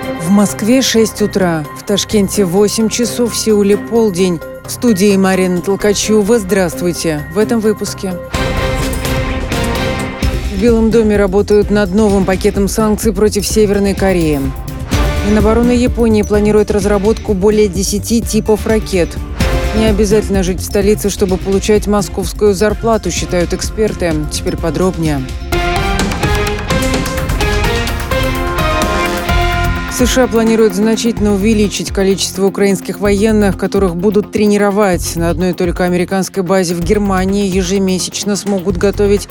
В Москве 6 утра, в Ташкенте 8 часов, в Сеуле полдень. В студии Марина Толкачева. Здравствуйте. В этом выпуске. В Белом доме работают над новым пакетом санкций против Северной Кореи. Минобороны Японии планирует разработку более 10 типов ракет. Не обязательно жить в столице, чтобы получать московскую зарплату, считают эксперты. Теперь подробнее. США планируют значительно увеличить количество украинских военных, которых будут тренировать. На одной только американской базе в Германии ежемесячно смогут готовить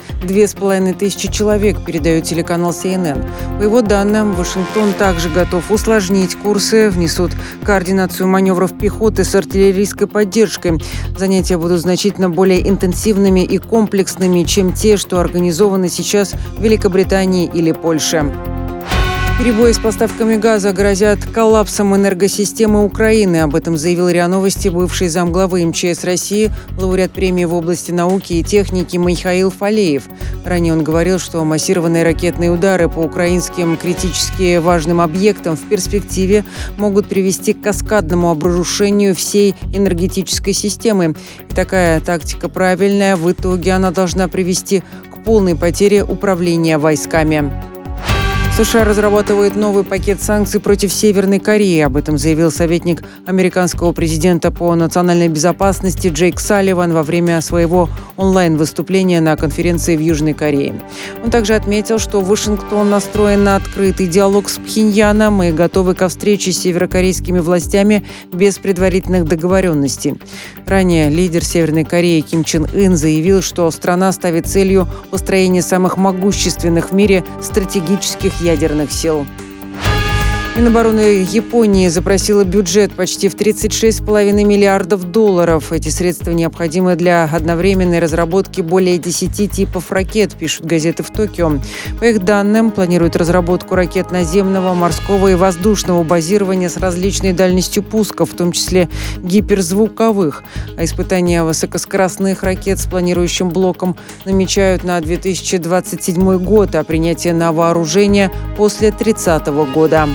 2500 человек, передает телеканал CNN. По его данным, Вашингтон также готов усложнить курсы, внесут координацию маневров пехоты с артиллерийской поддержкой. Занятия будут значительно более интенсивными и комплексными, чем те, что организованы сейчас в Великобритании или Польше. Перебои с поставками газа грозят коллапсом энергосистемы Украины. Об этом заявил РИА Новости бывший замглавы МЧС России, лауреат премии в области науки и техники Михаил Фалеев. Ранее он говорил, что массированные ракетные удары по украинским критически важным объектам в перспективе могут привести к каскадному обрушению всей энергетической системы. И такая тактика правильная. В итоге она должна привести к полной потере управления войсками. США разрабатывает новый пакет санкций против Северной Кореи. Об этом заявил советник американского президента по национальной безопасности Джейк Салливан во время своего онлайн-выступления на конференции в Южной Корее. Он также отметил, что Вашингтон настроен на открытый диалог с Пхеньяном и готовы ко встрече с северокорейскими властями без предварительных договоренностей. Ранее лидер Северной Кореи Ким Чен Ын заявил, что страна ставит целью построения самых могущественных в мире стратегических ядерных сил. Минобороны Японии запросила бюджет почти в $36,5 миллиардов. Эти средства необходимы для одновременной разработки более 10 типов ракет, пишут газеты в Токио. По их данным, планируют разработку ракет наземного, морского и воздушного базирования с различной дальностью пуска, в том числе гиперзвуковых. А испытания высокоскоростных ракет с планирующим блоком намечают на 2027 год, а принятие на вооружение после 2030 года.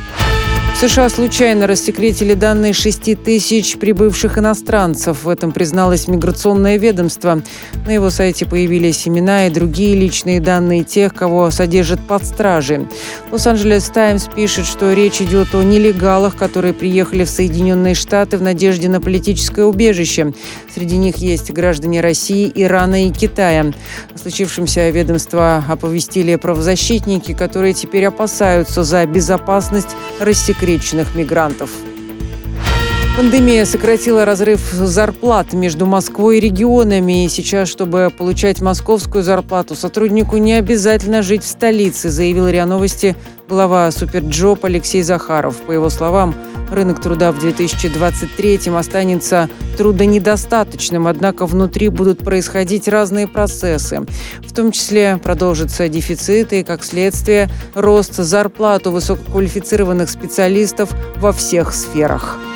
В США случайно рассекретили данные 6 тысяч прибывших иностранцев. В этом призналось миграционное ведомство. На его сайте появились имена и другие личные данные тех, кого содержат под стражей. Лос-Анджелес Таймс пишет, что речь идет о нелегалах, которые приехали в Соединенные Штаты в надежде на политическое убежище. Среди них есть граждане России, Ирана и Китая. О случившемся ведомство оповестили правозащитники, которые теперь опасаются за безопасность рассекреченных мигрантов. Пандемия сократила разрыв зарплат между Москвой и регионами. И сейчас, чтобы получать московскую зарплату, сотруднику не обязательно жить в столице, заявил РИА Новости глава Суперджоп Алексей Захаров. По его словам, рынок труда в 2023-м останется трудонедостаточным, однако внутри будут происходить разные процессы. В том числе продолжится дефицит и, как следствие, рост зарплат у высококвалифицированных специалистов во всех сферах.